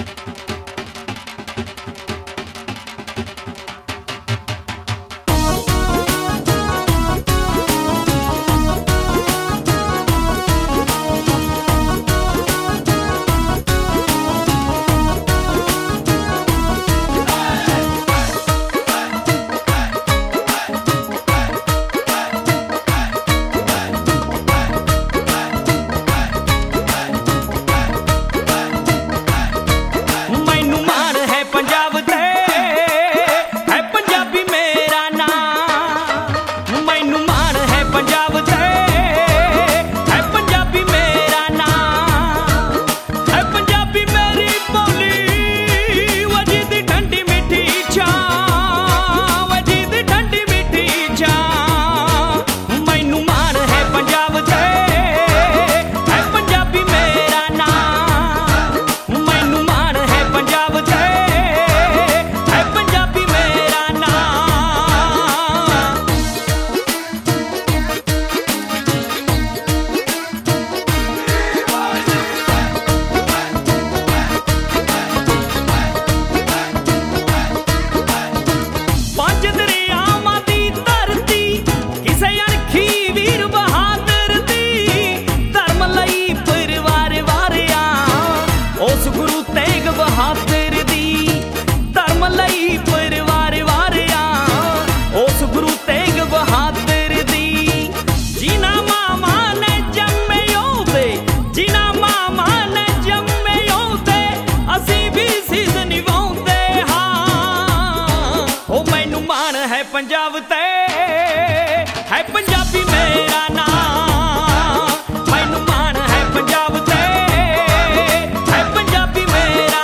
पंजाब ते है पंजाबी मेरा नाम, मैनू मान है पंजाब ते है पंजाबी मेरा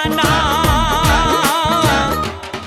नाम।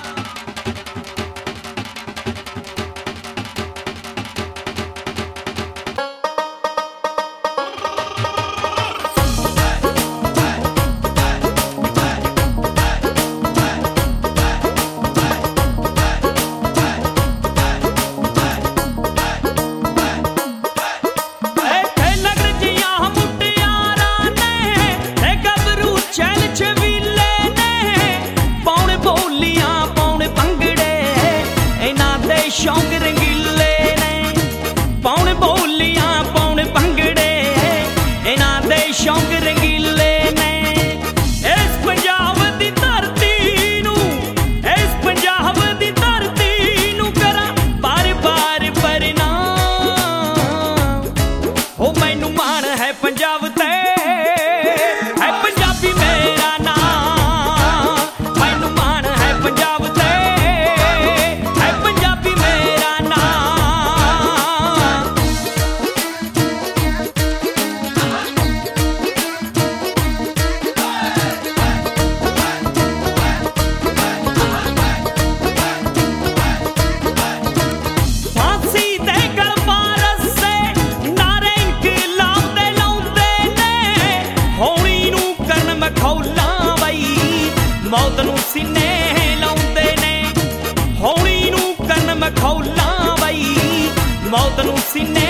शौक रंगीले ने पौने बोलियां पौने भंगड़े, इन्हां दे शौक रंगीले ने। इस पंजाब दी धरती नू, इस पंजाब दी धरती नू करा बार बार प्रणाम। ओ मैनू मान है पंजाब ते है पंजाबी मेरा नाम, मैनू मान है पंजाब ते मौत नू सीने लाउंदे ने, हौली नू कन मखौला बई मौत नू सीने